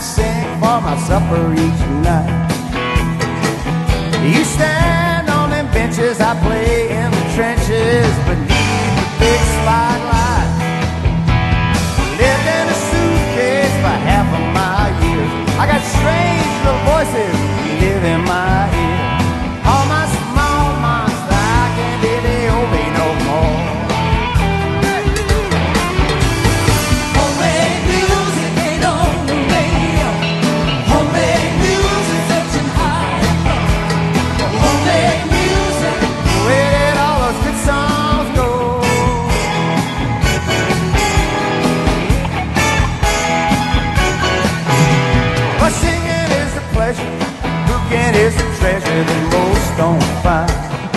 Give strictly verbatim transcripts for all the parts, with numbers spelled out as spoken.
to sing for my supper each night. You stand on them benches, I play in the trenches beneath the big spotlight. Lived in a suitcase for half of my years. I got strange little voices live in my ear. All my small monsters, I can't really obey no more. Homemade music ain't on the radio. Homemade music searching high. Homemade music. Where did all those good songs go? But singing is a pleasure, cooking is a treasure that most don't find.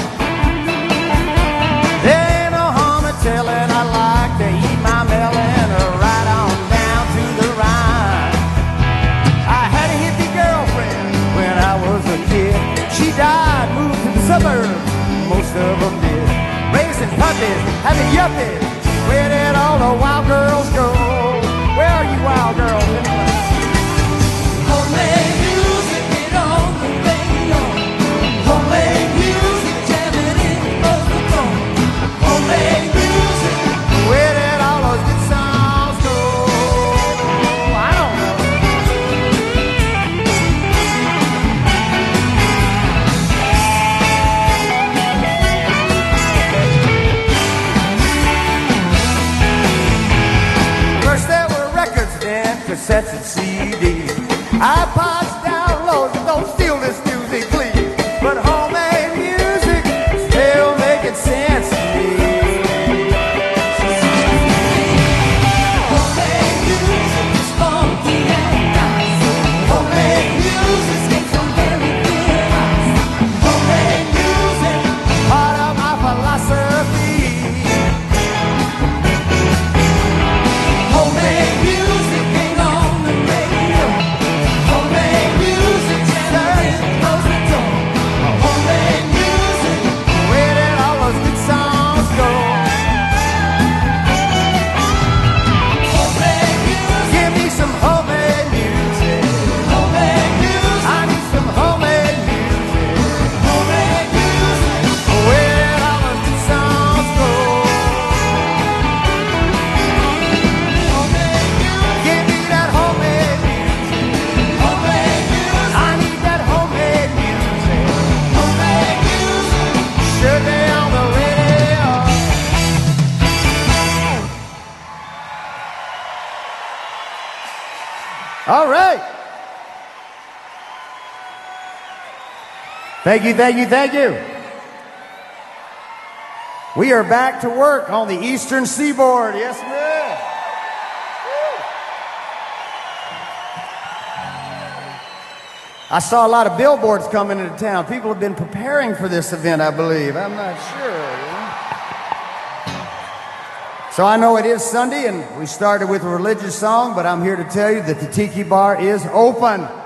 There ain't no harm in telling I like to eat my melon or right on down to the Rhine. I had a hippie girlfriend when I was a kid. She died, moved to the suburbs, most of them did. Raising puppies, having yuppies. Where did all the wild girls go? Where are you wild girls anyway? Homemade music ain't on the radio. Homemade music jamming in the phone. Homemade music. Where did all those good songs go? I don't know. First there were records, then cassettes and C Ds. iPods, downloads, don't steal this music, please. But homemade music still making sense to me. Homemade music is funky and nice. Homemade music makes some very good eyes. Homemade music. Part of my philosophy. Homemade music ain't on the radio. Homemade music jamming in the phone. Homemade music. Where did all those good songs go? Homemade music. Give me some homemade music. Homemade music. I need some homemade music. Homemade music. Where did all those good songs go? Homemade music. Give me that homemade music. Homemade music. I need that homemade music. Homemade music. Should be on the radio. All right. Thank you, thank you, thank you. We are back to work on the Eastern Seaboard. Yes, ma'am. I saw a lot of billboards coming into town. People have been preparing for this event, I believe. I'm not sure. So I know it is Sunday, and we started with a religious song, but I'm here to tell you that the Tiki Bar is open.